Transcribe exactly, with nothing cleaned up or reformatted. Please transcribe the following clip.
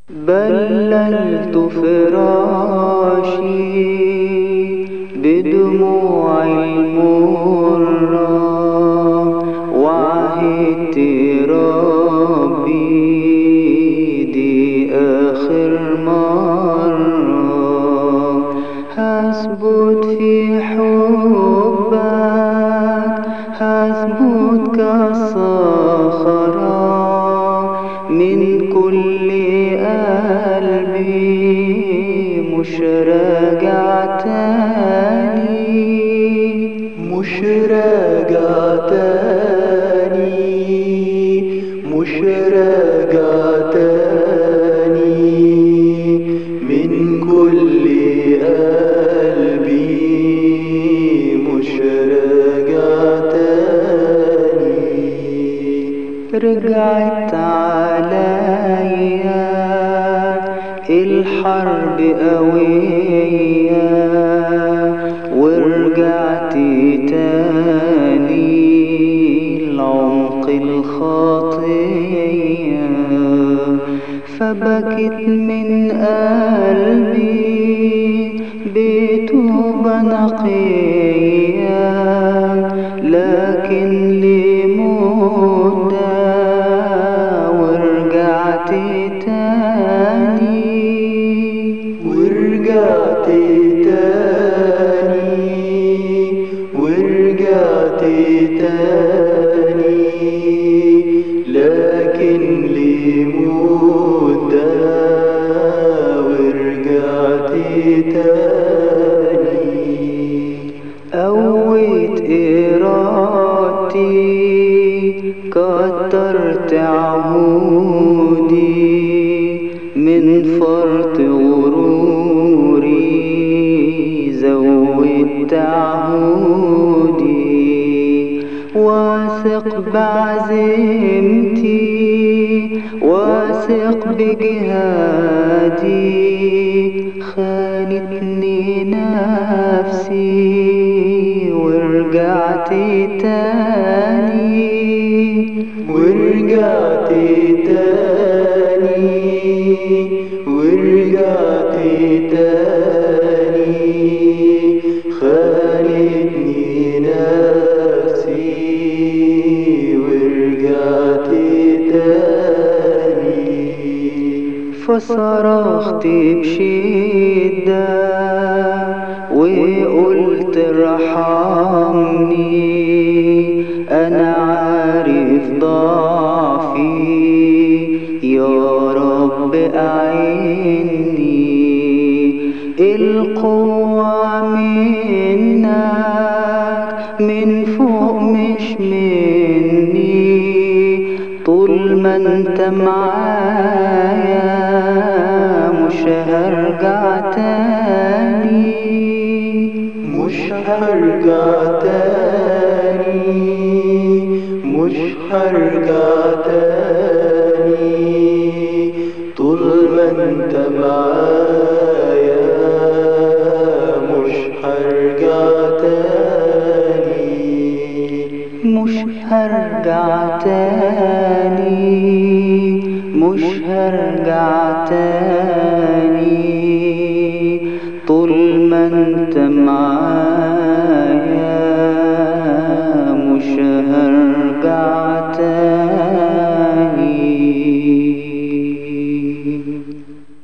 بللت فراشي بدموع المرة وعهدت ربي دي آخر مرة هثبت في حبك هثبت كالصخرة من كل قلبي مش راجع تاني مش راجع تاني مش راجع تاني من كل قلبي مش راجع تاني رجعت عليا الحرب قوية ورجعت تاني لعمق الخطية فبكت من قلبي بتوبة نقية لكن لمدة ورجعت تاني ورجعت تاني ورجعت تاني لكن لمدة ورجعت تاني قويت إرادتي كترت عهودي من فرط غروري زودت عهودي واثق بعزيمتي واثق بجهادي خانتني نفسي ورجعت تاني ورجعت تاني ورجعت تاني خانتني نفسي ورجعت تاني فصرخت بشدة وقلت ارحمني أنا عارف ضعفي يا رب أعيني القوة منك من فوق مش مني طول ما انت معايا مش هرجع تاني مش هرجع تاني مش هرجع تاني طول ما انت معايا مش هرجع تاني مش هرجع تاني مش هرجع تاني طول ما انت معايا مش هرجع تاني.